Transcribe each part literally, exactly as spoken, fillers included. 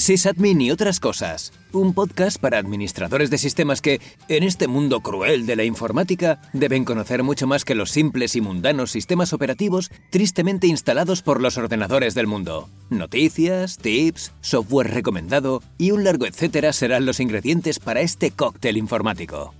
Sysadmin y otras cosas. Un podcast para administradores de sistemas que, en este mundo cruel de la informática, deben conocer mucho más que los simples y mundanos sistemas operativos tristemente instalados por los ordenadores del mundo. Noticias, tips, software recomendado y un largo etcétera serán los ingredientes para este cóctel informático.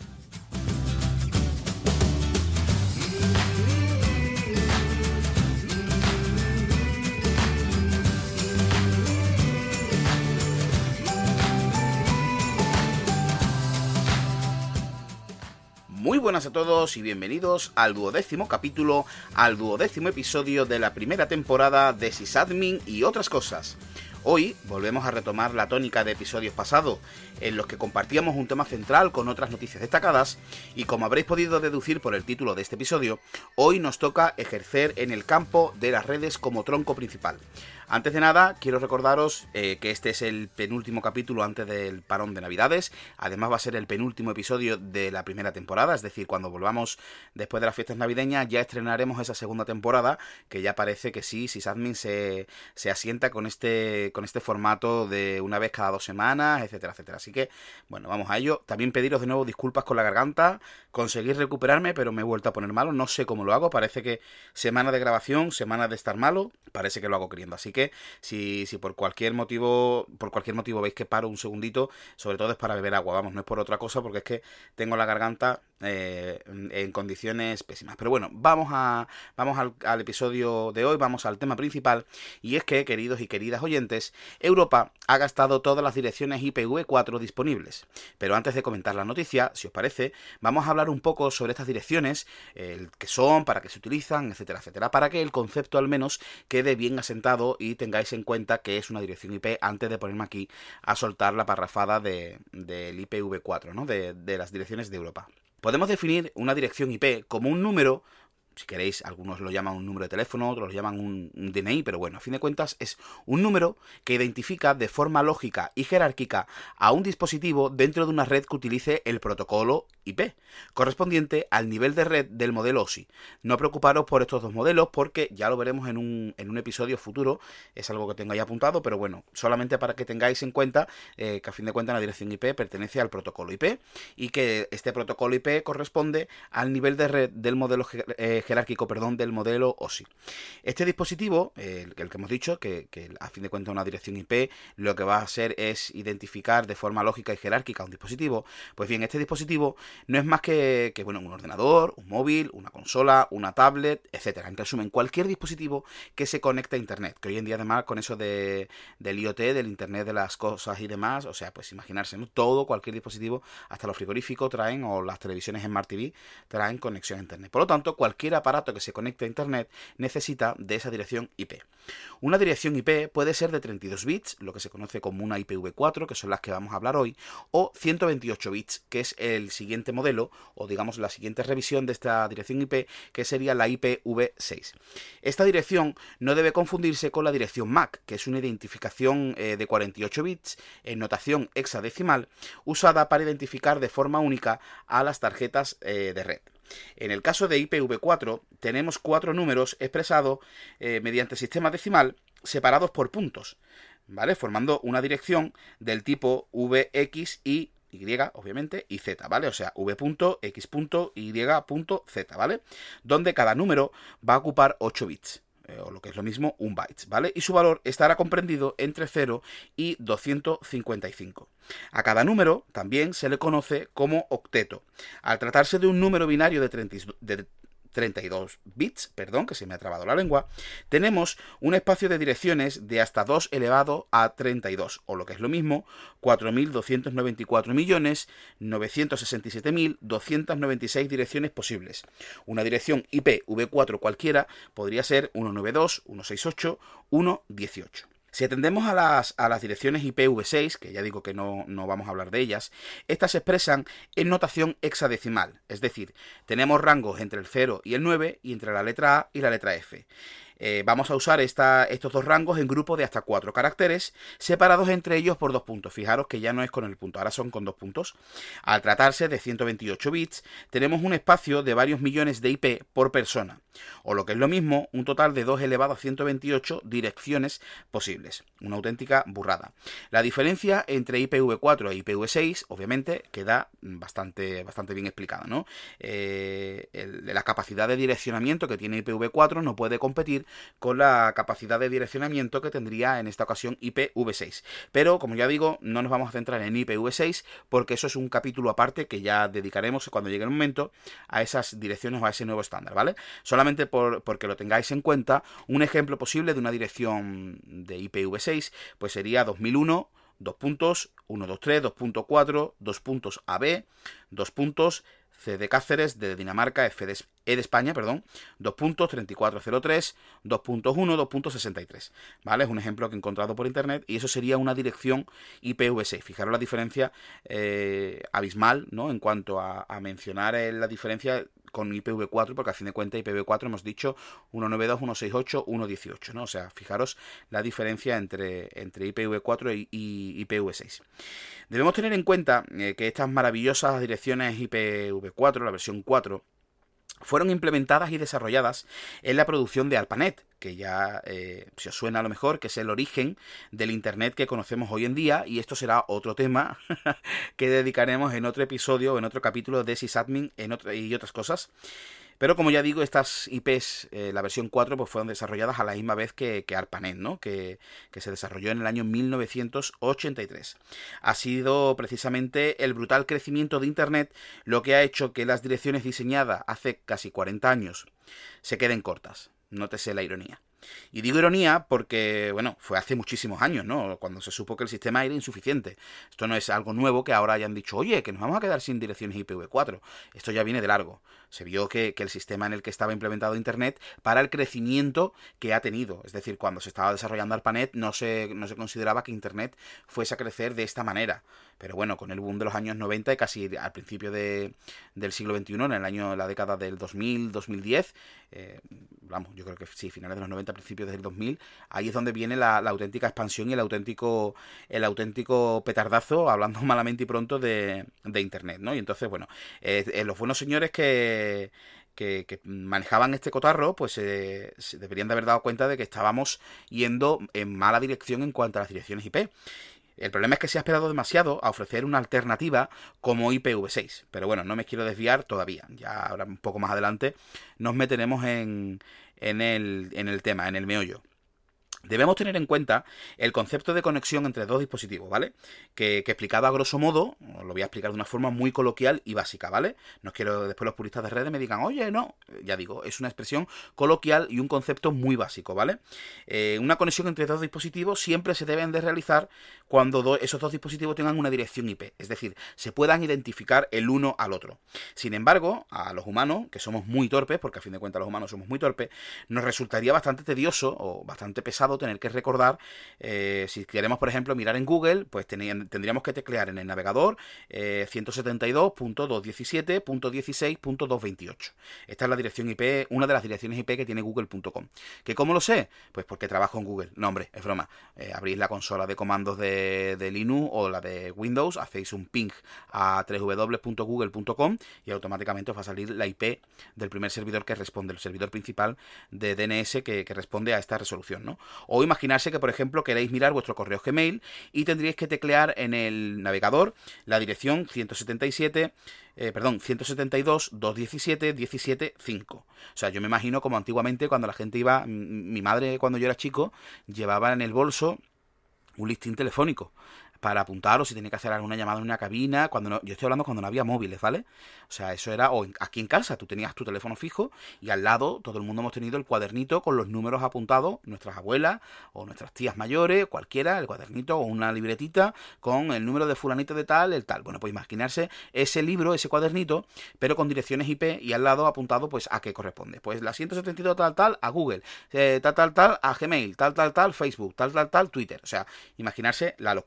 Muy buenas a todos y bienvenidos al duodécimo capítulo, al duodécimo episodio de la primera temporada de Sysadmin y otras cosas. Hoy volvemos a retomar la tónica de episodios pasados, en los que compartíamos un tema central con otras noticias destacadas, y como habréis podido deducir por el título de este episodio, hoy nos toca ejercer en el campo de las redes como tronco principal. Antes de nada, quiero recordaros eh, que este es el penúltimo capítulo antes del parón de Navidades. Además va a ser el penúltimo episodio de la primera temporada, es decir, cuando volvamos después de las fiestas navideñas ya estrenaremos esa segunda temporada, que ya parece que sí, Sysadmin se, se asienta con este, con este formato de una vez cada dos semanas, etcétera, etcétera. Así que, bueno, vamos a ello. También pediros de nuevo disculpas con la garganta, conseguir recuperarme, pero me he vuelto a poner malo, no sé cómo lo hago, parece que semana de grabación, semana de estar malo, parece que lo hago queriendo, así que Si, si por cualquier motivo por cualquier motivo veis que paro un segundito, sobre todo es para beber agua, vamos, no es por otra cosa, porque es que tengo la garganta eh, en condiciones pésimas. Pero bueno, vamos a vamos al, al episodio de hoy, vamos al tema principal, y es que, queridos y queridas oyentes, Europa ha gastado todas las direcciones I P v cuatro disponibles. Pero antes de comentar la noticia, si os parece, vamos a hablar un poco sobre estas direcciones, el qué son, para qué se utilizan, etcétera, etcétera, para que el concepto al menos quede bien asentado y tengáis en cuenta que es una dirección I P antes de ponerme aquí a soltar la parrafada de, del I P v cuatro, ¿no? de, de las direcciones de Europa. Podemos definir una dirección I P como un número. Si queréis, algunos lo llaman un número de teléfono, otros lo llaman un, un D N I, pero bueno, a fin de cuentas es un número que identifica de forma lógica y jerárquica a un dispositivo dentro de una red que utilice el protocolo I P, correspondiente al nivel de red del modelo O S I. No preocuparos por estos dos modelos porque ya lo veremos en un, en un episodio futuro, es algo que tengo ahí apuntado, pero bueno, solamente para que tengáis en cuenta eh, que a fin de cuentas la dirección I P pertenece al protocolo I P y que este protocolo I P corresponde al nivel de red del modelo eh, jerárquico, perdón, del modelo O S I. Este dispositivo, eh, el, el que hemos dicho, que, que a fin de cuentas una dirección I P lo que va a hacer es identificar de forma lógica y jerárquica un dispositivo. Pues bien, este dispositivo no es más que, que bueno, un ordenador, un móvil, una consola, una tablet, etcétera. En resumen, cualquier dispositivo que se conecte a internet, que hoy en día además con eso de, del I O T, del internet de las cosas y demás, o sea, pues imaginarse, ¿no? Todo, cualquier dispositivo, hasta los frigoríficos traen, o las televisiones Smart T V, traen conexión a internet. Por lo tanto, cualquier aparato que se conecte a internet necesita de esa dirección I P. Una dirección I P puede ser de treinta y dos bits, lo que se conoce como una I P v cuatro, que son las que vamos a hablar hoy, o ciento veintiocho bits, que es el siguiente modelo, o digamos la siguiente revisión de esta dirección I P, que sería la I P v seis. Esta dirección no debe confundirse con la dirección M A C, que es una identificación eh, de cuarenta y ocho bits en notación hexadecimal, usada para identificar de forma única a las tarjetas eh, de red. En el caso de I P v cuatro tenemos cuatro números expresados eh, mediante sistema decimal separados por puntos, ¿vale? Formando una dirección del tipo V X y Y, obviamente, y Z, ¿vale? O sea, V.X.Y.Z, ¿vale? Donde cada número va a ocupar ocho bits. O lo que es lo mismo, un byte, ¿vale? Y su valor estará comprendido entre cero y doscientos cincuenta y cinco. A cada número también se le conoce como octeto. Al tratarse de un número binario de treinta y dos bits, perdón, que se me ha trabado la lengua, tenemos un espacio de direcciones de hasta dos elevado a treinta y dos, o lo que es lo mismo, cuatro mil doscientos noventa y cuatro millones novecientos sesenta y siete mil doscientos noventa y seis direcciones posibles. Una dirección I P v cuatro cualquiera podría ser ciento noventa y dos, ciento sesenta y ocho, ciento dieciocho. Si atendemos a las, a las direcciones I P v seis, que ya digo que no, no vamos a hablar de ellas, estas se expresan en notación hexadecimal, es decir, tenemos rangos entre el cero y el nueve y entre la letra A y la letra F. eh, vamos a usar esta, estos dos rangos en grupos de hasta cuatro caracteres, separados entre ellos por dos puntos. Fijaros que ya no es con el punto, ahora son con dos puntos. Al tratarse de ciento veintiocho bits, tenemos un espacio de varios millones de I P por persona, o lo que es lo mismo, un total de dos elevado a ciento veintiocho direcciones posibles. Una auténtica burrada. La diferencia entre I P v cuatro e I P v seis, obviamente, queda bastante, bastante bien explicada, ¿no? Eh, el, la capacidad de direccionamiento que tiene I P v cuatro no puede competir con la capacidad de direccionamiento que tendría en esta ocasión I P v seis. Pero, como ya digo, no nos vamos a centrar en I P v seis porque eso es un capítulo aparte que ya dedicaremos cuando llegue el momento a esas direcciones o a ese nuevo estándar, ¿vale? Solamente por, porque lo tengáis en cuenta, un ejemplo posible de una dirección de I P v seis pues sería dos mil uno, dos puntos, ciento veintitrés, dos punto cuatro, dos puntos A B, dos puntos C de Cáceres, de Dinamarca, F de, E de España, perdón, dos puntos, treinta y cuatro cero tres, dos punto uno, dos punto sesenta y tres, ¿vale? Es un ejemplo que he encontrado por internet y eso sería una dirección I P v seis. Fijaros la diferencia eh, abismal, ¿no? En cuanto a, a mencionar eh, la diferencia con I P v cuatro, porque a fin de cuentas I P v cuatro hemos dicho ciento noventa y dos, ciento sesenta y ocho, ciento dieciocho, ¿no? O sea, fijaros la diferencia entre, entre I P v cuatro y, y I P v seis. Debemos tener en cuenta eh, que estas maravillosas direcciones I P v cuatro, la versión cuatro, fueron implementadas y desarrolladas en la producción de ARPANET, que ya, eh, si os suena a lo mejor, que es el origen del Internet que conocemos hoy en día, y esto será otro tema que dedicaremos en otro episodio o en otro capítulo de sysadmin en otro, y otras cosas. Pero como ya digo, estas I Pes, eh, la versión cuatro, pues fueron desarrolladas a la misma vez que, que ARPANET, ¿no? Que, que se desarrolló en el año mil novecientos ochenta y tres. Ha sido precisamente el brutal crecimiento de Internet lo que ha hecho que las direcciones diseñadas hace casi cuarenta años se queden cortas. Nótese la ironía. Y digo ironía porque, bueno, fue hace muchísimos años, ¿no? Cuando se supo que el sistema era insuficiente. Esto no es algo nuevo que ahora hayan dicho, oye, que nos vamos a quedar sin direcciones I P v cuatro. Esto ya viene de largo. Se vio que, que el sistema en el que estaba implementado Internet para el crecimiento que ha tenido. Es decir, cuando se estaba desarrollando ARPANET no se, no se consideraba que Internet fuese a crecer de esta manera. Pero bueno, con el boom de los años noventa y casi al principio de, del siglo veintiuno, en el año, la década del dos mil, dos mil diez, eh, vamos, yo creo que sí, finales de los noventa, principios del dos mil, ahí es donde viene la, la auténtica expansión y el auténtico, el auténtico petardazo, hablando malamente y pronto, de, de Internet, ¿no? Y entonces, bueno, eh, eh, los buenos señores que... Que, que manejaban este cotarro, pues eh, se deberían de haber dado cuenta de que estábamos yendo en mala dirección en cuanto a las direcciones I P. El problema es que se ha esperado demasiado a ofrecer una alternativa como I P v seis. Pero bueno, no me quiero desviar todavía. Ya ahora un poco más adelante nos meteremos en, en, el, en el tema, en el meollo. Debemos tener en cuenta el concepto de conexión entre dos dispositivos, ¿vale? Que, que explicado a grosso modo, os lo voy a explicar de una forma muy coloquial y básica, ¿vale? No quiero después los puristas de redes me digan, oye, no, ya digo, es una expresión coloquial y un concepto muy básico, ¿vale? Eh, una conexión entre dos dispositivos siempre se deben de realizar cuando do, esos dos dispositivos tengan una dirección I P, es decir, se puedan identificar el uno al otro. Sin embargo, a los humanos, que somos muy torpes, porque a fin de cuentas los humanos somos muy torpes, nos resultaría bastante tedioso o bastante pesado tener que recordar, eh, si queremos por ejemplo mirar en Google, pues ten, tendríamos que teclear en el navegador eh, ciento setenta y dos punto doscientos diecisiete punto dieciséis punto doscientos veintiocho. Esta es la dirección I P, una de las direcciones I P que tiene google punto com. ¿Que cómo lo sé? Pues porque trabajo en Google. No, hombre, es broma. Eh, abrís la consola de comandos de, de Linux o la de Windows, hacéis un ping a doble u doble u doble u punto google punto com y automáticamente os va a salir la I P del primer servidor que responde, el servidor principal de D N S que, que responde a esta resolución, ¿no? O imaginarse que, por ejemplo, queréis mirar vuestro correo Gmail y tendríais que teclear en el navegador la dirección ciento setenta y siete, eh, perdón, ciento setenta y dos, doscientos diecisiete, diecisiete, cinco. O sea, yo me imagino como antiguamente cuando la gente iba, mi madre cuando yo era chico, llevaba en el bolso un listín telefónico para apuntar o si tenía que hacer alguna llamada en una cabina, cuando no, yo estoy hablando cuando no había móviles, ¿vale? O sea, eso era, o en, aquí en casa, tú tenías tu teléfono fijo y al lado todo el mundo hemos tenido el cuadernito con los números apuntados, nuestras abuelas o nuestras tías mayores, cualquiera, el cuadernito o una libretita con el número de fulanito de tal, el tal. Bueno, pues imaginarse ese libro, ese cuadernito, pero con direcciones I P y al lado apuntado pues a qué corresponde. Pues la ciento setenta y dos tal tal a Google, eh, tal tal tal a Gmail, tal tal tal Facebook, tal tal tal Twitter. O sea, imaginarse la locura, ¿no?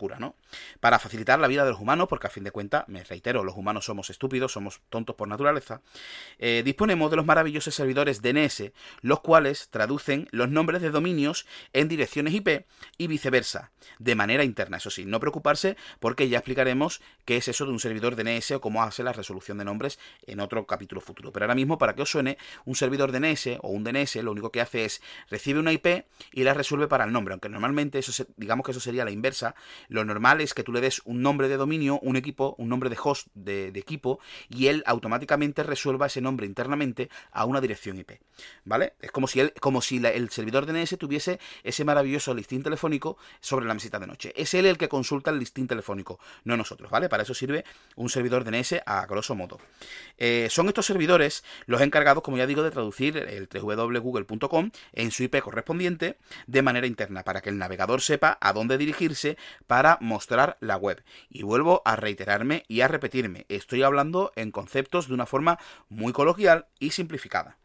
Para facilitar la vida de los humanos, porque a fin de cuentas, me reitero, los humanos somos estúpidos, somos tontos por naturaleza, eh, disponemos de los maravillosos servidores D N S, los cuales traducen los nombres de dominios en direcciones I P y viceversa, de manera interna. Eso sí, no preocuparse porque ya explicaremos qué es eso de un servidor D N S o cómo hace la resolución de nombres en otro capítulo futuro. Pero ahora mismo, para que os suene, un servidor D N S o un D N S lo único que hace es recibe una I P y la resuelve para el nombre, aunque normalmente eso se, digamos que eso sería la inversa. Lo normal es que tú le des un nombre de dominio, un equipo, un nombre de host de, de equipo, y él automáticamente resuelva ese nombre internamente a una dirección I P, ¿vale? Es como si él, como si la, el servidor D N S tuviese ese maravilloso listín telefónico sobre la mesita de noche. Es él el que consulta el listín telefónico, no nosotros, ¿vale? Para eso sirve un servidor D N S a grosso modo. Eh, son estos servidores los encargados, como ya digo, de traducir el doble u doble u doble u punto google punto com en su I P correspondiente de manera interna, para que el navegador sepa a dónde dirigirse para mostrar la web. Y vuelvo a reiterarme y a repetirme, estoy hablando en conceptos de una forma muy coloquial y simplificada.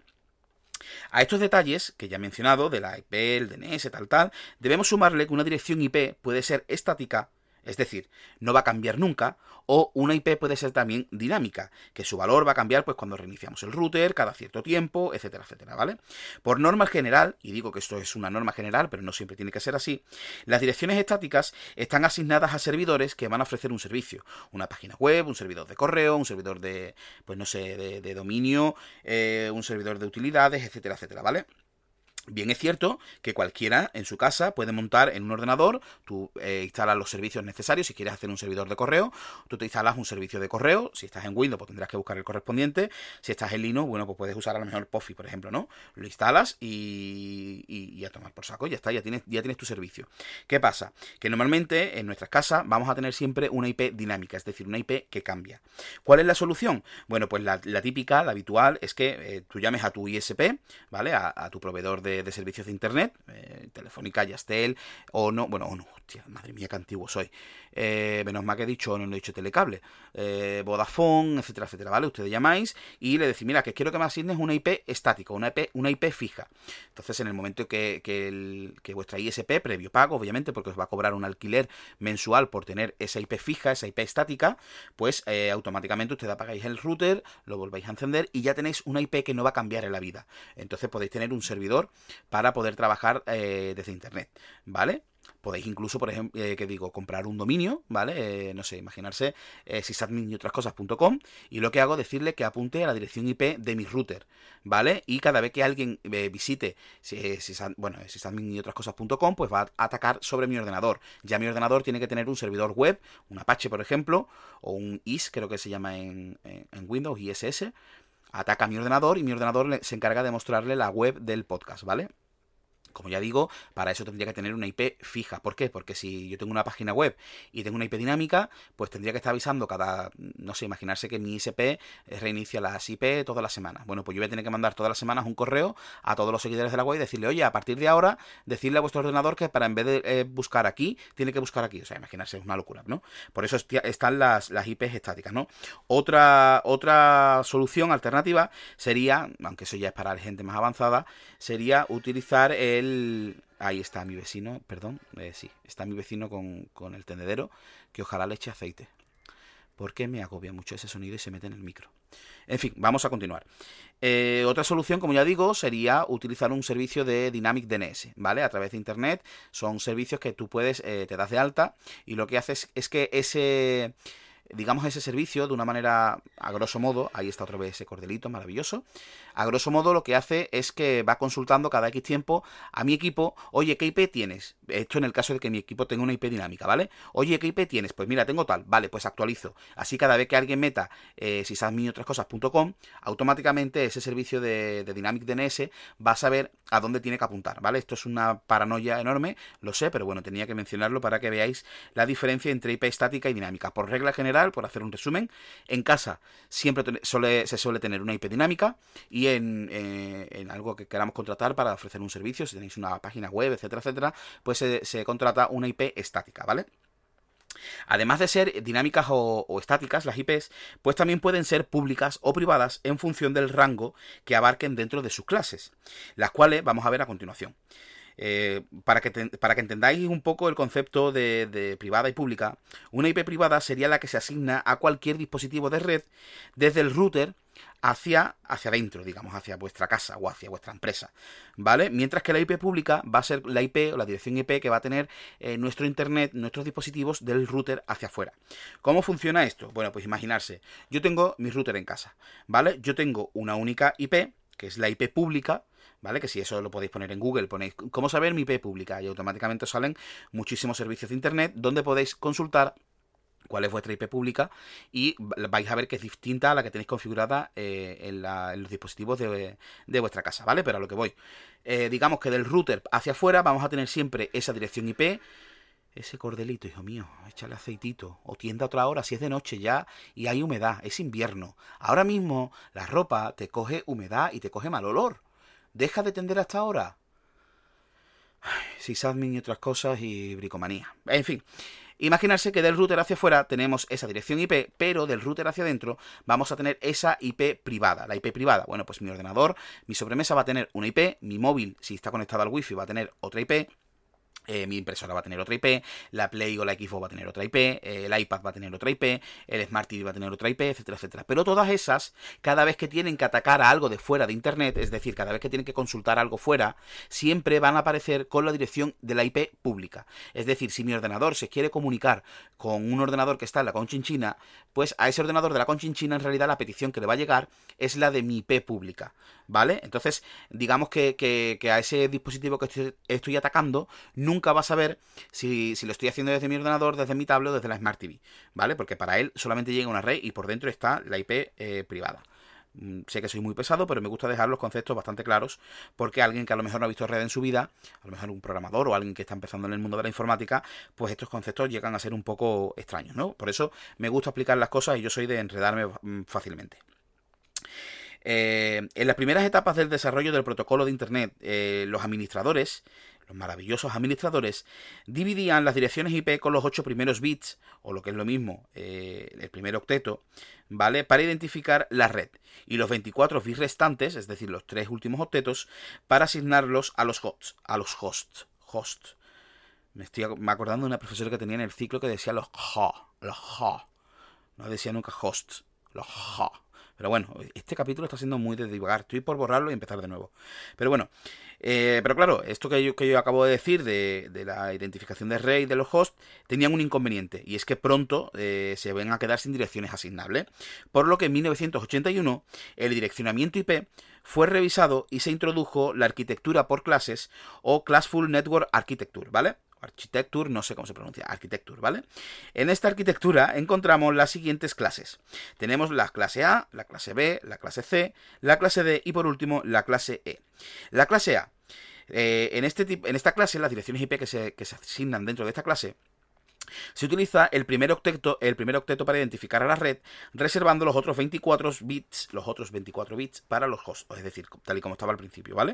A estos detalles que ya he mencionado, de la I P, el D N S, tal tal, debemos sumarle que una dirección I P puede ser estática, es decir, no va a cambiar nunca, o una I P puede ser también dinámica, que su valor va a cambiar pues cuando reiniciamos el router, cada cierto tiempo, etcétera, etcétera, ¿vale? Por norma general, y digo que esto es una norma general, pero no siempre tiene que ser así, las direcciones estáticas están asignadas a servidores que van a ofrecer un servicio, una página web, un servidor de correo, un servidor de, pues no sé, de, de dominio, eh, un servidor de utilidades, etcétera, etcétera, ¿vale? Bien, es cierto que cualquiera en su casa puede montar en un ordenador, tú eh, instalas los servicios necesarios. Si quieres hacer un servidor de correo, tú te instalas un servicio de correo. Si estás en Windows, pues tendrás que buscar el correspondiente. Si estás en Linux, bueno, pues puedes usar a lo mejor Puffy, por ejemplo, ¿no? Lo instalas y, y, y a tomar por saco, ya está, ya tienes, ya tienes tu servicio. ¿Qué pasa? Que normalmente en nuestras casas vamos a tener siempre una I P dinámica, es decir, una I P que cambia. ¿Cuál es la solución? Bueno, pues la, la típica, la habitual, es que eh, tú llames a tu I S P, ¿vale? A, a tu proveedor de De, de servicios de internet, eh, Telefónica, Yastel, o no, bueno, o no, hostia, madre mía, qué antiguo soy. Eh, menos mal que he dicho, no lo he dicho Telecable, eh, Vodafone, etcétera, etcétera, ¿vale? Ustedes llamáis y le decís, mira, que quiero que me asignes una I P estática, una I P, una I P fija. Entonces, en el momento que, que, el, que vuestra I S P, previo pago, obviamente, porque os va a cobrar un alquiler mensual por tener esa I P fija, esa I P estática, pues eh, automáticamente ustedes apagáis el router, lo volvéis a encender y ya tenéis una I P que no va a cambiar en la vida. Entonces podéis tener un servidor para poder trabajar eh, desde internet, ¿vale? Podéis incluso, por ejemplo, eh, que digo, comprar un dominio, ¿vale? Eh, no sé, imaginarse eh, sysadmin y otras cosas punto com, y lo que hago es decirle que apunte a la dirección I P de mi router, ¿vale? Y cada vez que alguien eh, visite eh, sysad, bueno, sysadmin y otras cosas punto com, pues va a atacar sobre mi ordenador. Ya mi ordenador tiene que tener un servidor web, un Apache, por ejemplo, o un I S, creo que se llama en, en, en Windows, I S S. Ataca a mi ordenador y mi ordenador se encarga de mostrarle la web del podcast, ¿vale? Como ya digo, para eso tendría que tener una I P fija. ¿Por qué? Porque si yo tengo una página web y tengo una I P dinámica, pues tendría que estar avisando cada, no sé, imaginarse que mi I S P reinicia las I P todas las semanas. Bueno, pues yo voy a tener que mandar todas las semanas un correo a todos los seguidores de la web y decirle, oye, a partir de ahora, decirle a vuestro ordenador que para en vez de eh, buscar aquí, tiene que buscar aquí. O sea, imaginarse, es una locura, ¿no? Por eso están las, las I Ps estáticas, ¿no? Otra, otra solución alternativa sería, aunque eso ya es para gente más avanzada, sería utilizar el El... Ahí está mi vecino, perdón, eh, sí, está mi vecino con, con el tendedero, que ojalá le eche aceite, porque me agobia mucho ese sonido y se mete en el micro. En fin, vamos a continuar. Eh, otra solución, como ya digo, sería utilizar un servicio de Dynamic D N S, ¿vale? A través de internet. Son servicios que tú puedes, eh, te das de alta, y lo que haces es que ese... digamos ese servicio de una manera, a grosso modo, ahí está otra vez ese cordelito maravilloso, a grosso modo lo que hace es que va consultando cada X tiempo a mi equipo, oye, ¿qué I P tienes? Esto en el caso de que mi equipo tenga una I P dinámica, ¿vale? Oye, ¿qué I P tienes? Pues mira, tengo tal, vale, pues actualizo. Así cada vez que alguien meta eh, sysadmin y otras cosas punto com, automáticamente ese servicio de, de Dynamic D N S va a saber a dónde tiene que apuntar, ¿vale? Esto es una paranoia enorme, lo sé, pero bueno, tenía que mencionarlo para que veáis la diferencia entre I P estática y dinámica. Por regla general, por hacer un resumen, en casa siempre suele, se suele tener una I P dinámica, y en, eh, en algo que queramos contratar para ofrecer un servicio, si tenéis una página web, etcétera, etcétera, pues se, se contrata una I P estática, ¿vale? Además de ser dinámicas o, o estáticas, las I Ps, pues también pueden ser públicas o privadas en función del rango que abarquen dentro de sus clases, las cuales vamos a ver a continuación. Eh, para, que te, para que entendáis un poco el concepto de, de privada y pública, una I P privada sería la que se asigna a cualquier dispositivo de red desde el router hacia, hacia adentro, digamos, hacia vuestra casa o hacia vuestra empresa, ¿vale? Mientras que la I P pública va a ser la I P o la dirección I P que va a tener eh, nuestro internet, nuestros dispositivos del router hacia afuera. ¿Cómo funciona esto? Bueno, pues imaginarse, yo tengo mi router en casa, ¿vale? Yo tengo una única I P, que es la I P pública, ¿vale? Que si eso lo podéis poner en Google, ponéis ¿cómo saber mi I P pública? Y automáticamente os salen muchísimos servicios de internet donde podéis consultar cuál es vuestra I P pública y vais a ver que es distinta a la que tenéis configurada eh, en, la, en los dispositivos de, de vuestra casa, ¿vale? Pero a lo que voy. Eh, digamos que del router hacia afuera vamos a tener siempre esa dirección I P. Ese cordelito, hijo mío, échale aceitito. O tienda a otra hora si es de noche ya y hay humedad, es invierno. Ahora mismo la ropa te coge humedad y te coge mal olor. Deja de tender hasta ahora. Sysadmin y otras cosas y bricomanía. En fin, imaginarse que del router hacia afuera tenemos esa dirección I P, pero del router hacia adentro vamos a tener esa I P privada. La I P privada, bueno, pues mi ordenador, mi sobremesa va a tener una I P, mi móvil, si está conectado al wifi, va a tener otra I P. Eh, mi impresora va a tener otra I P, la Play o la Xbox va a tener otra I P, eh, el iPad va a tener otra I P, el Smart T V va a tener otra I P, etcétera, etcétera. Pero todas esas, cada vez que tienen que atacar a algo de fuera de Internet, es decir, cada vez que tienen que consultar algo fuera, siempre van a aparecer con la dirección de la I P pública. Es decir, si mi ordenador se quiere comunicar con un ordenador que está en la Conchinchina, pues a ese ordenador de la Conchinchina en realidad la petición que le va a llegar es la de mi I P pública, ¿vale? Entonces, digamos que, que, que a ese dispositivo que estoy, estoy atacando, nunca va a saber si, si lo estoy haciendo desde mi ordenador, desde mi tablet o desde la Smart T V, ¿vale? Porque para él solamente llega una red y por dentro está la I P eh, privada. Mm, sé que soy muy pesado, pero me gusta dejar los conceptos bastante claros, porque alguien que a lo mejor no ha visto red en su vida, a lo mejor un programador o alguien que está empezando en el mundo de la informática, pues estos conceptos llegan a ser un poco extraños, ¿no? Por eso me gusta explicar las cosas y yo soy de enredarme mm, fácilmente. Eh, en las primeras etapas del desarrollo del protocolo de Internet, eh, los administradores, los maravillosos administradores, dividían las direcciones I P con los ocho primeros bits, o lo que es lo mismo, eh, el primer octeto, ¿vale? Para identificar la red, y los veinticuatro bits restantes, es decir, los tres últimos octetos, para asignarlos a los hosts, a los hosts, hosts. Me estoy acordando de una profesora que tenía en el ciclo que decía los ha, los ha, no decía nunca hosts, los ha. Pero bueno, este capítulo está siendo muy de divagar. Estoy por borrarlo y empezar de nuevo. Pero bueno, eh, pero claro, esto que yo, que yo acabo de decir de, de la identificación de red y de los hosts, tenían un inconveniente. Y es que pronto eh, se van a quedar sin direcciones asignables. Por lo que en mil novecientos ochenta y uno el direccionamiento I P fue revisado y se introdujo la arquitectura por clases o Classful Network Architecture, ¿vale? Architecture, no sé cómo se pronuncia, Architecture, ¿vale? En esta arquitectura encontramos las siguientes clases. Tenemos la clase A, la clase B, la clase C, la clase D y por último la clase E. La clase A. Eh, en, este tipo, en esta clase, las direcciones I P que se, que se asignan dentro de esta clase, se utiliza el primer octeto, el primer octeto para identificar a la red, reservando los otros veinticuatro bits, los otros veinticuatro bits para los hosts, es decir, tal y como estaba al principio, ¿vale?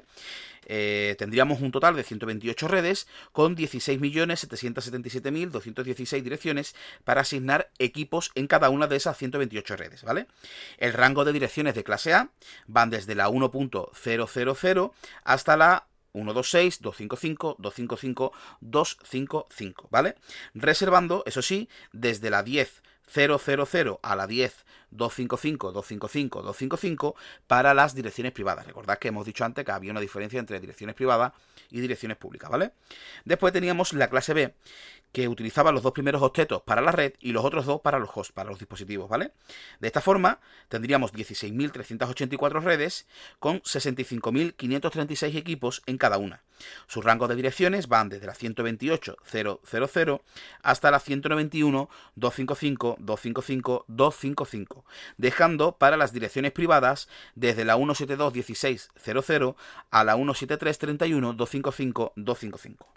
Eh, tendríamos un total de ciento veintiocho redes con dieciséis millones setecientos setenta y siete mil doscientas dieciséis direcciones para asignar equipos en cada una de esas ciento veintiocho redes, ¿vale? El rango de direcciones de clase A van desde la uno punto cero cero cero hasta la uno punto veintiséis, doscientos cincuenta y cinco, doscientos cincuenta y cinco, doscientos cincuenta y cinco, ¿vale? Reservando, eso sí, desde la diez punto cero cero cero a la diez punto doscientos cincuenta y cinco, doscientos cincuenta y cinco, doscientos cincuenta y cinco para las direcciones privadas. Recordad que hemos dicho antes que había una diferencia entre direcciones privadas y direcciones públicas, ¿vale? Después teníamos la clase B, que utilizaba los dos primeros octetos para la red y los otros dos para los hosts, para los dispositivos, ¿vale? De esta forma, tendríamos dieciséis mil trescientas ochenta y cuatro redes con sesenta y cinco mil quinientos treinta y seis equipos en cada una. Sus rangos de direcciones van desde la ciento veintiocho punto cero punto cero hasta la ciento noventa y uno punto doscientos cincuenta y cinco, doscientos cincuenta y cinco, doscientos cincuenta y cinco, dejando para las direcciones privadas desde la ciento setenta y dos punto dieciséis punto cero punto cero a la ciento setenta y tres punto treinta y uno, doscientos cincuenta, doscientos cincuenta.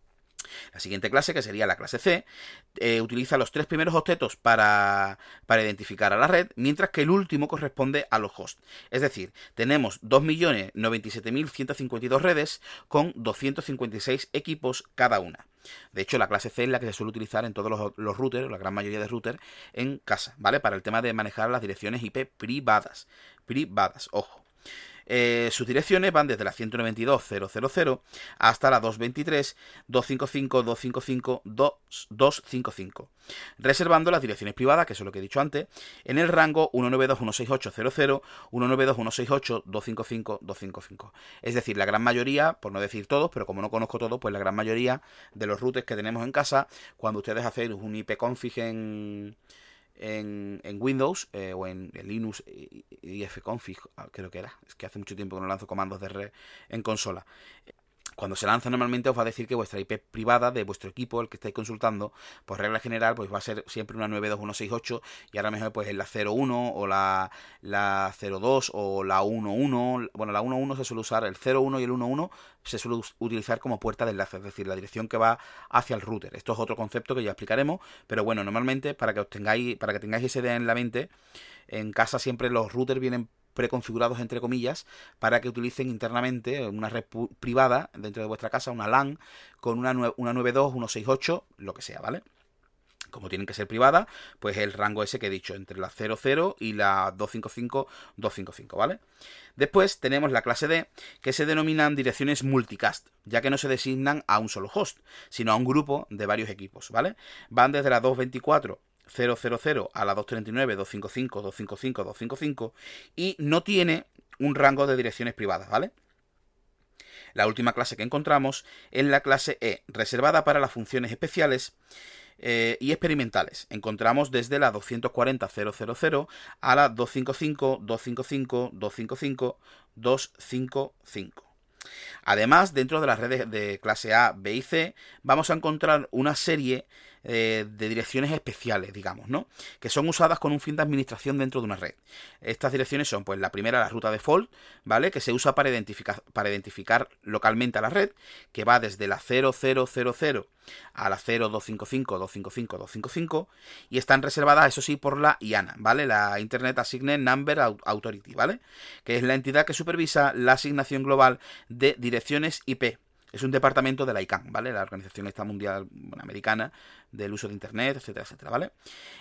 La siguiente clase, que sería la clase C, eh, utiliza los tres primeros octetos para, para identificar a la red, mientras que el último corresponde a los hosts. Es decir, tenemos dos millones noventa y siete mil ciento cincuenta y dos redes con doscientos cincuenta y seis equipos cada una. De hecho, la clase C es la que se suele utilizar en todos los, los routers, la gran mayoría de routers, en casa, ¿vale? Para el tema de manejar las direcciones I P privadas. Privadas, ojo. Eh, sus direcciones van desde la ciento noventa y dos punto cero punto cero hasta la doscientos veintitrés punto doscientos cincuenta y cinco punto doscientos cincuenta y cinco, reservando las direcciones privadas, que eso es lo que he dicho antes, en el rango ciento noventa y dos punto ciento sesenta y ocho punto cero cero, ciento noventa y dos punto ciento sesenta y ocho punto doscientos cincuenta y cinco punto doscientos cincuenta y cinco. Es decir, la gran mayoría, por no decir todos, pero como no conozco todos, pues la gran mayoría de los routers que tenemos en casa, cuando ustedes hacen un ipconfig en... En, en Windows eh, o en, en Linux ifconfig, creo que era, es que hace mucho tiempo que no lanzo comandos de red en consola. Cuando se lanza normalmente os va a decir que vuestra I P privada de vuestro equipo, el que estáis consultando, por regla general, pues va a ser siempre una noventa y dos punto ciento sesenta y ocho y ahora mejor pues es la cero uno o la, la cero dos o la uno uno. Bueno, la uno uno se suele usar, el cero uno y el uno uno se suele utilizar como puerta de enlace, es decir, la dirección que va hacia el router. Esto es otro concepto que ya explicaremos, pero bueno, normalmente para que os tengáis, para que tengáis esa idea en la mente, en casa siempre los routers vienen preconfigurados entre comillas para que utilicen internamente una red privada dentro de vuestra casa, una LAN con una, una noventa y dos, una sesenta y ocho, lo que sea, ¿vale? Como tienen que ser privadas, pues el rango ese que he dicho, entre la cero cero y la doscientos cincuenta y cinco, doscientos cincuenta y cinco, ¿vale? Después tenemos la clase D, que se denominan direcciones multicast, ya que no se designan a un solo host, sino a un grupo de varios equipos, ¿vale? Van desde la doscientos veinticuatro punto cero cero cero a la doscientos treinta y nueve, doscientos cincuenta y cinco, doscientos cincuenta y cinco, doscientos cincuenta y cinco y no tiene un rango de direcciones privadas, ¿vale? La última clase que encontramos es la clase E, reservada para las funciones especiales eh, y experimentales. Encontramos desde la doscientos cuarenta punto cero cero cero a la doscientos cincuenta y cinco, doscientos cincuenta y cinco, doscientos cincuenta y cinco, doscientos cincuenta y cinco. Además, dentro de las redes de clase A, B y C, vamos a encontrar una serie eh, de direcciones especiales, digamos, ¿no? Que son usadas con un fin de administración dentro de una red. Estas direcciones son, pues, la primera, la ruta default, ¿vale? Que se usa para identificar, para identificar localmente a la red, que va desde la cero cero cero cero a la cero dos cinco cinco, dos cinco cinco, dos cinco cinco y están reservadas, eso sí, por la I A N A, ¿vale? La Internet Assigned Number Authority, ¿vale? Que es la entidad que supervisa la asignación global de direcciones I P. Es un departamento de la I C A N, ¿vale? La Organización Esta Mundial bueno, Americana del Uso de Internet, etcétera, etcétera, ¿vale?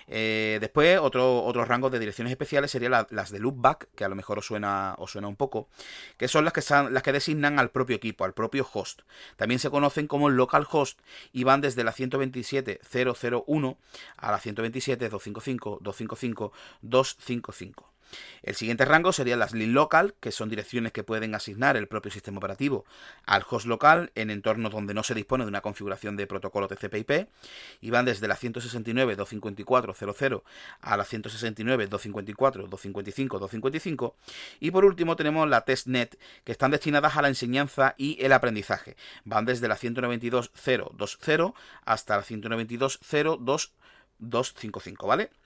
Eh, después, otro, otros rangos de direcciones especiales serían la, las de loopback, que a lo mejor os suena, os suena un poco, que son las que, son, las que designan al propio equipo, al propio host. También se conocen como localhost y van desde la ciento veintisiete punto cero cero uno a la ciento veintisiete punto doscientos cincuenta y cinco, doscientos cincuenta y cinco, doscientos cincuenta y cinco. El siguiente rango serían las link local, que son direcciones que pueden asignar el propio sistema operativo al host local en entornos donde no se dispone de una configuración de protocolo T C P I P y van desde la ciento sesenta y nueve, doscientos cincuenta y cuatro, cero cero a la ciento sesenta y nueve, doscientos cincuenta y cuatro, doscientos cincuenta y cinco, doscientos cincuenta y cinco y por último tenemos la testnet, que están destinadas a la enseñanza y el aprendizaje. Van desde la ciento noventa y dos, cero veinte hasta la ciento noventa y dos, cero dos, doscientos cincuenta y cinco, ¿vale?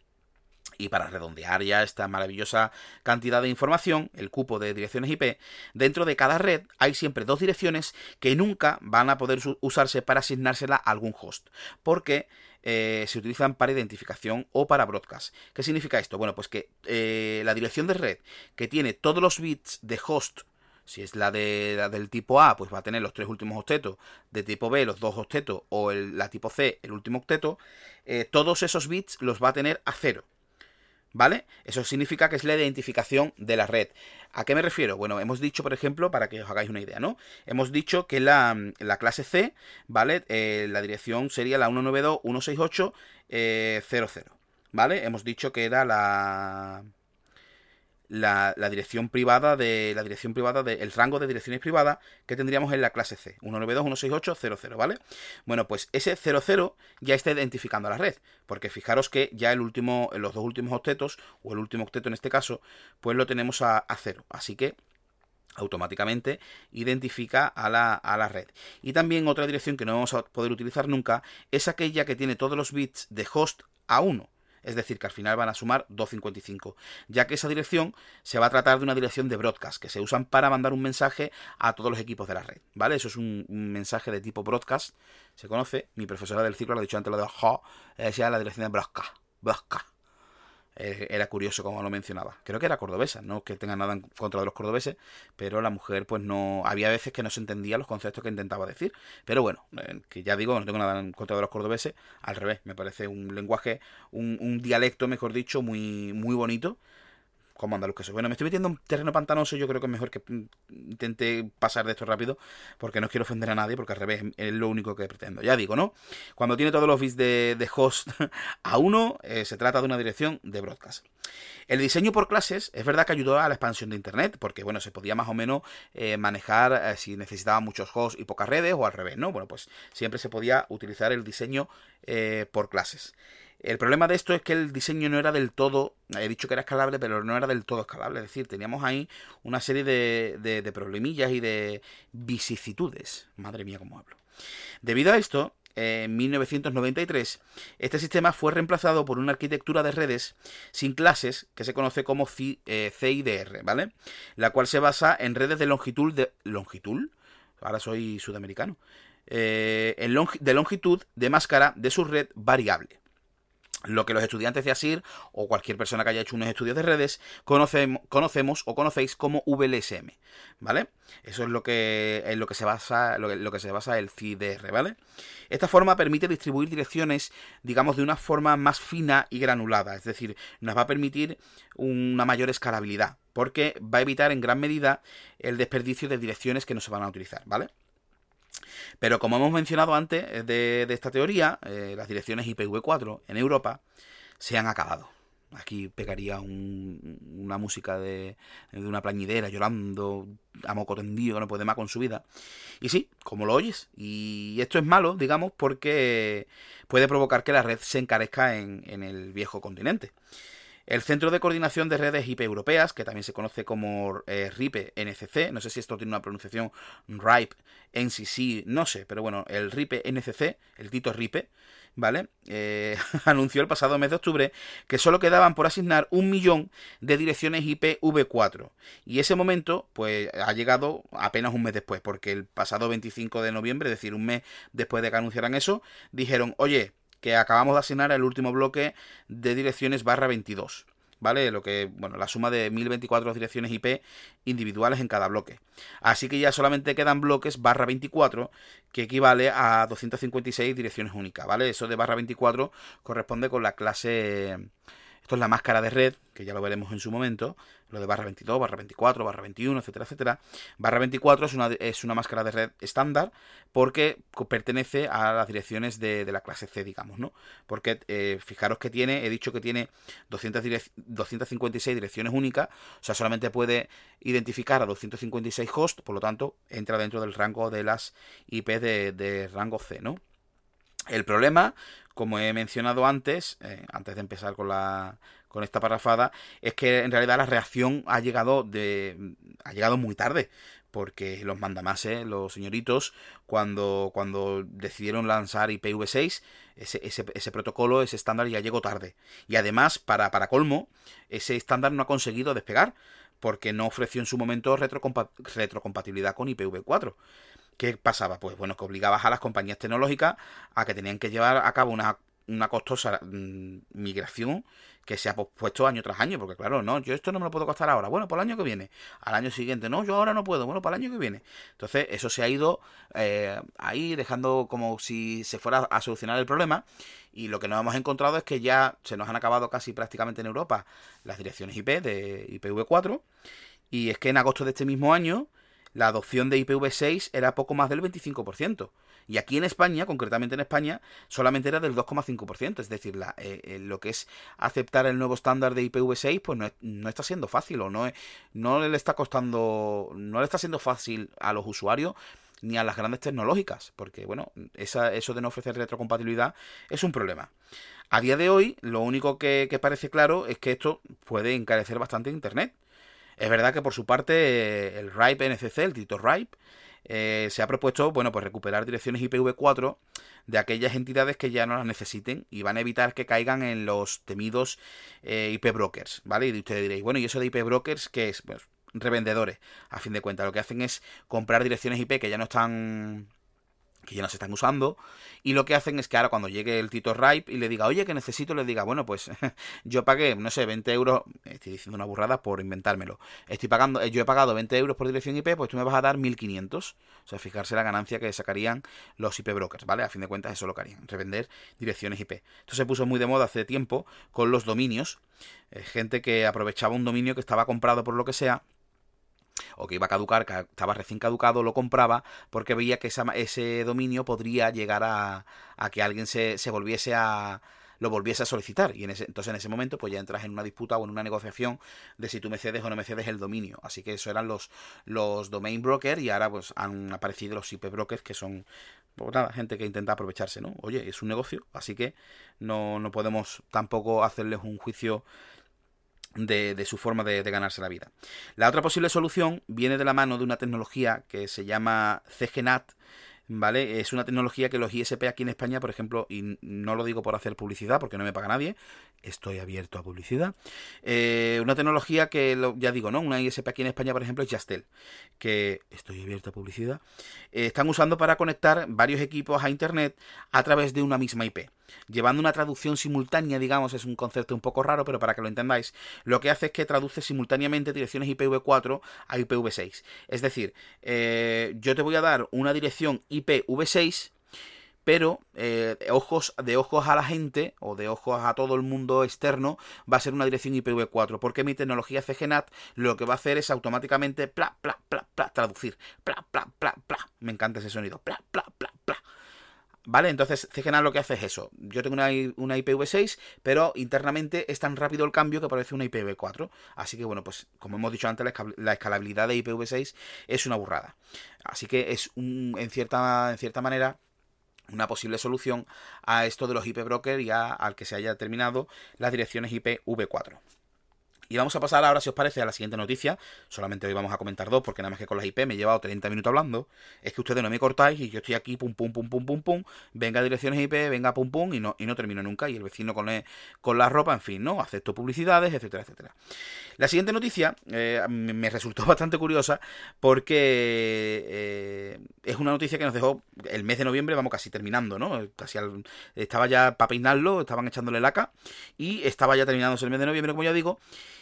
Y para redondear ya esta maravillosa cantidad de información, el cupo de direcciones I P, dentro de cada red hay siempre dos direcciones que nunca van a poder usarse para asignársela a algún host, porque eh, se utilizan para identificación o para broadcast. ¿Qué significa esto? Bueno, pues que eh, la dirección de red que tiene todos los bits de host, si es la, de, la del tipo A, pues va a tener los tres últimos octetos, de tipo B los dos octetos o el, la tipo C el último octeto, eh, todos esos bits los va a tener a cero. ¿Vale? Eso significa que es la identificación de la red. ¿A qué me refiero? Bueno, hemos dicho, por ejemplo, para que os hagáis una idea, ¿no? Hemos dicho que la, la clase C, ¿vale? Eh, la dirección sería la ciento noventa y dos, ciento sesenta y ocho, eh, cero cero, ¿vale? Hemos dicho que era la... La, la dirección privada de la dirección privada de, el rango de direcciones privadas que tendríamos en la clase C, ciento noventa y dos, ciento sesenta y ocho, cero cero, ¿vale? Bueno, pues ese cero cero ya está identificando a la red, porque fijaros que ya el último, los dos últimos octetos, o el último octeto en este caso, pues lo tenemos a, a cero, así que automáticamente identifica a la, a la red. Y también otra dirección que no vamos a poder utilizar nunca es aquella que tiene todos los bits de host a uno. Es decir, que al final van a sumar doscientos cincuenta y cinco, ya que esa dirección se va a tratar de una dirección de broadcast, que se usan para mandar un mensaje a todos los equipos de la red, ¿vale? Eso es un, un mensaje de tipo broadcast, se conoce, mi profesora del ciclo lo ha dicho antes, lo de jo, decía la dirección de broadcast, broadcast. Eh, era curioso como lo mencionaba. Creo que era cordobesa, no que tenga nada en contra de los cordobeses, pero la mujer pues no... Había veces que no se entendía los conceptos que intentaba decir. Pero bueno, eh, que ya digo, no tengo nada en contra de los cordobeses, al revés, me parece un lenguaje, un, un dialecto, mejor dicho, muy, muy bonito. como andaluz que soy. Bueno, me estoy metiendo en terreno pantanoso, yo creo que es mejor que intente pasar de esto rápido, porque no quiero ofender a nadie, porque al revés, es lo único que pretendo. Ya digo, ¿no? Cuando tiene todos los bits de, de host a uno, eh, se trata de una dirección de broadcast. El diseño por clases es verdad que ayudó a la expansión de Internet, porque bueno, se podía más o menos eh, manejar eh, si necesitaba muchos hosts y pocas redes, o al revés, ¿no? Bueno, pues siempre se podía utilizar el diseño eh, por clases. El problema de esto es que el diseño no era del todo, he dicho que era escalable, pero no era del todo escalable. Es decir, teníamos ahí una serie de, de, de problemillas y de vicisitudes. Madre mía, cómo hablo. Debido a esto, en mil novecientos noventa y tres, este sistema fue reemplazado por una arquitectura de redes sin clases que se conoce como C I D R, ¿vale? La cual se basa en redes de longitud, de, ¿longitud? Ahora soy sudamericano. Eh, en long, de longitud de máscara de su red variable. Lo que los estudiantes de ASIR o cualquier persona que haya hecho unos estudios de redes conocemos, conocemos o conocéis como V L S M, ¿vale? Eso es lo que en lo que se basa lo que, lo que se basa el C I D R, ¿vale? Esta forma permite distribuir direcciones, digamos, de una forma más fina y granulada, es decir, nos va a permitir una mayor escalabilidad, porque va a evitar en gran medida el desperdicio de direcciones que no se van a utilizar, ¿vale? Pero como hemos mencionado antes de, de esta teoría, eh, las direcciones I P v cuatro en Europa se han acabado. Aquí pegaría un, una música de, de una plañidera llorando a moco tendido, que no puede más con su vida. Y sí, como lo oyes. Y esto es malo, digamos, porque puede provocar que la red se encarezca en, en el viejo continente. El Centro de Coordinación de Redes I P Europeas, que también se conoce como eh, RIPE N C C, no sé si esto tiene una pronunciación RIPE, N C C, no sé, pero bueno, el RIPE N C C, el Tito RIPE, ¿vale? Eh, anunció el pasado mes de octubre que solo quedaban por asignar un millón de direcciones I P v cuatro. Y ese momento, pues, ha llegado apenas un mes después, porque el pasado veinticinco de noviembre, es decir, un mes después de que anunciaran eso, dijeron, oye, que acabamos de asignar el último bloque de direcciones barra veintidós, ¿vale? Lo que, bueno, la suma de mil veinticuatro direcciones I P individuales en cada bloque. Así que ya solamente quedan bloques barra veinticuatro, que equivale a doscientas cincuenta y seis direcciones únicas, ¿vale? Eso de barra veinticuatro corresponde con la clase... Esto es la máscara de red, que ya lo veremos en su momento, lo de barra veintidós, barra veinticuatro, barra veintiuno, etcétera, etcétera. Barra veinticuatro es una, es una máscara de red estándar porque pertenece a las direcciones de, de la clase C, digamos, ¿no? Porque eh, fijaros que tiene, he dicho que tiene doscientas, doscientas cincuenta y seis direcciones únicas, o sea, solamente puede identificar a doscientos cincuenta y seis hosts, por lo tanto, entra dentro del rango de las I P de, de rango C, ¿no? El problema, como he mencionado antes, eh, antes de empezar con la con esta parrafada, es que en realidad la reacción ha llegado de ha llegado muy tarde, porque los mandamases, los señoritos, cuando, cuando decidieron lanzar I P v seis, ese, ese, ese protocolo, ese estándar ya llegó tarde. Y además, para, para colmo, ese estándar no ha conseguido despegar, porque no ofreció en su momento retrocompa- retrocompatibilidad con I P v cuatro. ¿Qué pasaba? Pues bueno, que obligabas a las compañías tecnológicas a que tenían que llevar a cabo una, una costosa mmm, migración que se ha pospuesto año tras año, porque claro, no, yo esto no me lo puedo costar ahora, bueno, para el año que viene, al año siguiente, no, yo ahora no puedo, bueno, para el año que viene. Entonces, eso se ha ido eh, ahí dejando como si se fuera a solucionar el problema, y lo que nos hemos encontrado es que ya se nos han acabado casi prácticamente en Europa las direcciones I P de I P v cuatro, y es que en agosto de este mismo año la adopción de I P v seis era poco más del veinticinco por ciento. Y aquí en España, concretamente en España, solamente era del dos coma cinco por ciento. Es decir, la, eh, lo que es aceptar el nuevo estándar de I P v seis, pues no, es, no está siendo fácil, o no, es, no le está costando, no le está siendo fácil a los usuarios ni a las grandes tecnológicas, porque bueno, esa, eso de no ofrecer retrocompatibilidad es un problema. A día de hoy, lo único que, que parece claro es que esto puede encarecer bastante Internet. Es verdad que por su parte el RIPE N C C, el Tito RIPE, eh, se ha propuesto, bueno, pues recuperar direcciones I P v cuatro de aquellas entidades que ya no las necesiten y van a evitar que caigan en los temidos eh, I P brokers, ¿vale? Y ustedes diréis, bueno, ¿y eso de I P brokers qué es? Pues revendedores, a fin de cuentas. Lo que hacen es comprar direcciones I P que ya no están que ya no se están usando, y lo que hacen es que ahora cuando llegue el Tito Ripe y le diga, oye, que necesito, le diga, bueno, pues yo pagué, no sé, veinte euros, estoy diciendo una burrada por inventármelo, estoy pagando, yo he pagado veinte euros por dirección I P, pues tú me vas a dar mil quinientos, o sea, fijarse la ganancia que sacarían los I P brokers, ¿vale? A fin de cuentas eso es lo que harían, revender direcciones I P. Esto se puso muy de moda hace tiempo con los dominios, eh, gente que aprovechaba un dominio que estaba comprado por lo que sea, o que iba a caducar, que estaba recién caducado, lo compraba porque veía que esa, ese dominio podría llegar a, a que alguien se, se volviese a lo volviese a solicitar, y en ese, entonces en ese momento pues ya entras en una disputa o en una negociación de si tú me cedes o no me cedes el dominio. Así que eso eran los, los domain brokers, y ahora pues han aparecido los I P brokers, que son pues nada, gente que intenta aprovecharse, ¿no? Oye, es un negocio, así que no, no podemos tampoco hacerles un juicio De, de su forma de, de ganarse la vida. La otra posible solución viene de la mano de una tecnología que se llama C G N A T, ¿vale? Es una tecnología que los I S P aquí en España, por ejemplo, y no lo digo por hacer publicidad, porque no me paga nadie, estoy abierto a publicidad, eh, una tecnología que, lo, ya digo, ¿no? Una I S P aquí en España, por ejemplo, es Yastel, que estoy abierto a publicidad, eh, están usando para conectar varios equipos a Internet a través de una misma I P. Llevando una traducción simultánea, digamos, es un concepto un poco raro, pero para que lo entendáis, lo que hace es que traduce simultáneamente direcciones I P v cuatro a I P v seis. Es decir, eh, yo te voy a dar una dirección I P v seis, pero eh, ojos, de ojos a la gente, o de ojos a todo el mundo externo, va a ser una dirección I P v cuatro, porque mi tecnología C G N A T lo que va a hacer es automáticamente pla, pla, pla, pla, traducir, pla, pla, pla, pla, me encanta ese sonido, pla, pla, pla, pla. Vale, entonces C G N A T lo que hace es eso. Yo tengo una, una I P v seis, pero internamente es tan rápido el cambio que parece una I P v cuatro. Así que bueno, pues como hemos dicho antes, la, la escalabilidad de I P v seis es una burrada. Así que es un, en cierta, en cierta manera una posible solución a esto de los I P broker y a, al que se haya terminado las direcciones I P v cuatro. Y vamos a pasar ahora, si os parece, a la siguiente noticia. Solamente hoy vamos a comentar dos, porque nada más que con las I P me he llevado treinta minutos hablando. Es que ustedes no me cortáis y yo estoy aquí, pum, pum, pum, pum, pum, pum. Venga direcciones I P, venga, pum, pum, y no, y no termino nunca. Y el vecino con, el, con la ropa, en fin, ¿no? Acepto publicidades, etcétera, etcétera. La siguiente noticia eh, me resultó bastante curiosa porque eh, es una noticia que nos dejó el mes de noviembre, vamos casi terminando, ¿no? Casi al, estaba ya para peinarlo, estaban echándole laca y estaba ya terminándose el mes de noviembre, como ya digo.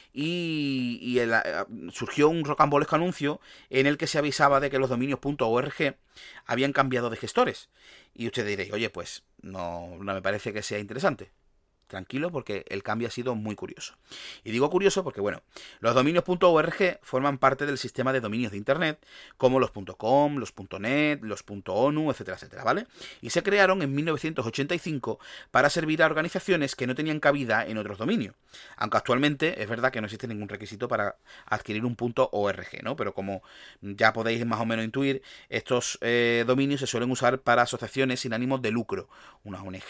Y, y el, surgió un rocambolesco anuncio en el que se avisaba de que los dominios .org habían cambiado de gestores. Y usted diréis, oye, pues no, no me parece que sea interesante. Tranquilo, porque el cambio ha sido muy curioso. Y digo curioso porque, bueno, los dominios .org forman parte del sistema de dominios de Internet, como los .com, los .net, los .onu, etcétera, etcétera, ¿vale? Y se crearon en mil novecientos ochenta y cinco para servir a organizaciones que no tenían cabida en otros dominios. Aunque actualmente es verdad que no existe ningún requisito para adquirir un .org, ¿no? Pero como ya podéis más o menos intuir, estos eh, dominios se suelen usar para asociaciones sin ánimos de lucro. Una O N G,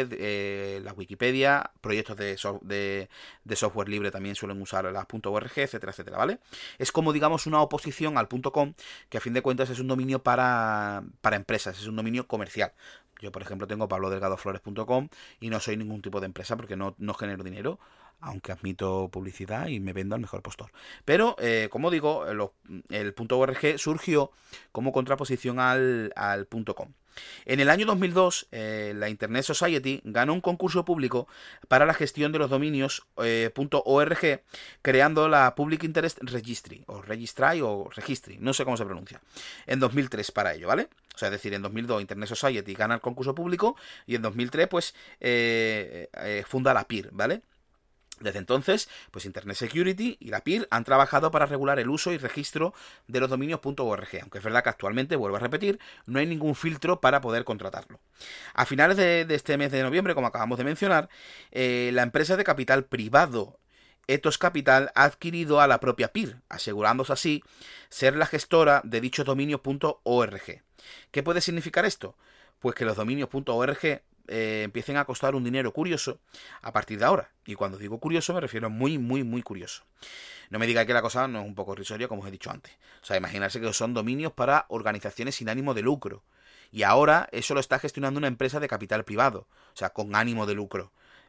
eh, la Wikipedia, proyectos de, so de, de software libre también suelen usar las .org, etcétera, etcétera, ¿vale? Es como, digamos, una oposición al .com, que a fin de cuentas es un dominio para, para empresas, es un dominio comercial. Yo, por ejemplo, tengo pablo delgado flores punto com y no soy ningún tipo de empresa porque no, no genero dinero, aunque admito publicidad y me vendo al mejor postor. Pero, eh, como digo, lo, el .org surgió como contraposición al, al .com. En el año dos mil dos, eh, la Internet Society ganó un concurso público para la gestión de los dominios eh, .org, creando la Public Interest Registry, o Registry, o Registry, no sé cómo se pronuncia, en dos mil tres para ello, ¿vale? O sea, es decir, en dos mil dos Internet Society gana el concurso público y en dos mil tres, pues, eh, eh, funda la P I R, ¿vale? Desde entonces, pues Internet Security y la P I R han trabajado para regular el uso y registro de los dominios .org, aunque es verdad que actualmente, vuelvo a repetir, no hay ningún filtro para poder contratarlo. A finales de, de este mes de noviembre, como acabamos de mencionar, eh, la empresa de capital privado Ethos Capital ha adquirido a la propia P I R, asegurándose así ser la gestora de dichos dominios .org. ¿Qué puede significar esto? Pues que los dominios .org Eh, empiecen a costar un dinero curioso a partir de ahora. Y cuando digo curioso me refiero a muy, muy, muy curioso. No me digáis que la cosa no es un poco irrisoria, como os he dicho antes. O sea, imaginarse que son dominios para organizaciones sin ánimo de lucro. Y ahora eso lo está gestionando una empresa de capital privado, o sea, con ánimo de lucro.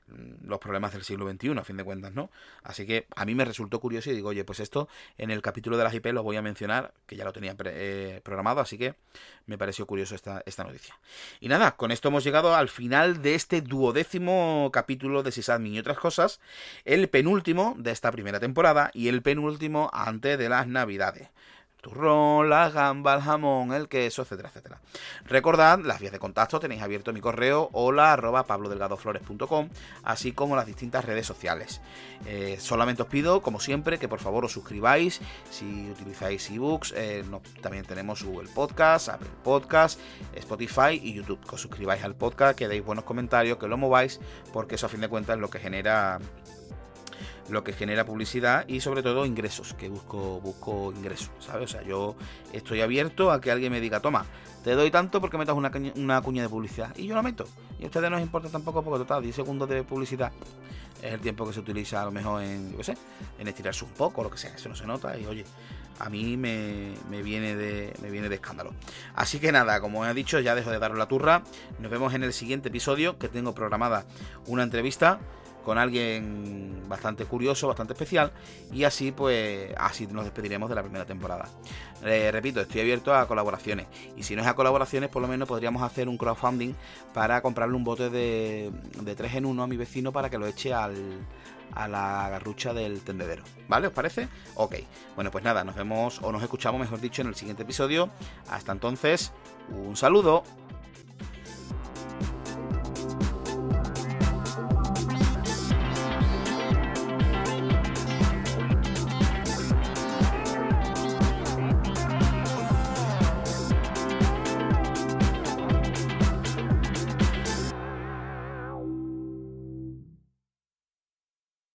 los problemas del siglo veintiuno, a fin de cuentas, ¿no? Así que a mí me resultó curioso y digo, oye, pues esto en el capítulo de las I P lo voy a mencionar, que ya lo tenía pre eh, programado, así que me pareció curioso esta, esta noticia. Y nada, con esto hemos llegado al final de este duodécimo capítulo de Sysadmin y otras cosas, el penúltimo de esta primera temporada y el penúltimo antes de las Navidades. Turrón, la gamba, el jamón, el queso, etcétera, etcétera. Recordad las vías de contacto, tenéis abierto mi correo hola arroba pablodelgadoflores punto com, así como las distintas redes sociales. Eh, solamente os pido, como siempre, que por favor os suscribáis si utilizáis ebooks. Eh, no, también tenemos Google Podcast, Apple Podcast, Spotify y YouTube. Que os suscribáis al podcast, que deis buenos comentarios, que lo mováis, porque eso a fin de cuentas es lo que genera... lo que genera publicidad y sobre todo ingresos, que busco busco ingresos, ¿sabes? O sea, yo estoy abierto a que alguien me diga, toma, te doy tanto porque metas una, una cuña de publicidad, y yo lo meto, y a ustedes no les importa tampoco porque total, diez segundos de publicidad es el tiempo que se utiliza a lo mejor en, yo qué sé, en estirarse un poco o lo que sea, eso no se nota y oye, a mí me, me, viene de, me viene de escándalo. Así que nada, como he dicho, ya dejo de daros la turra, nos vemos en el siguiente episodio, que tengo programada una entrevista con alguien bastante curioso, bastante especial, y así pues así nos despediremos de la primera temporada. Eh, repito, estoy abierto a colaboraciones, y si no es a colaboraciones, por lo menos podríamos hacer un crowdfunding para comprarle un bote de, de tres en uno a mi vecino para que lo eche al, a la garrucha del tendedero, ¿vale? ¿Os parece? Ok, bueno pues nada, nos vemos, o nos escuchamos mejor dicho, en el siguiente episodio. Hasta entonces, un saludo.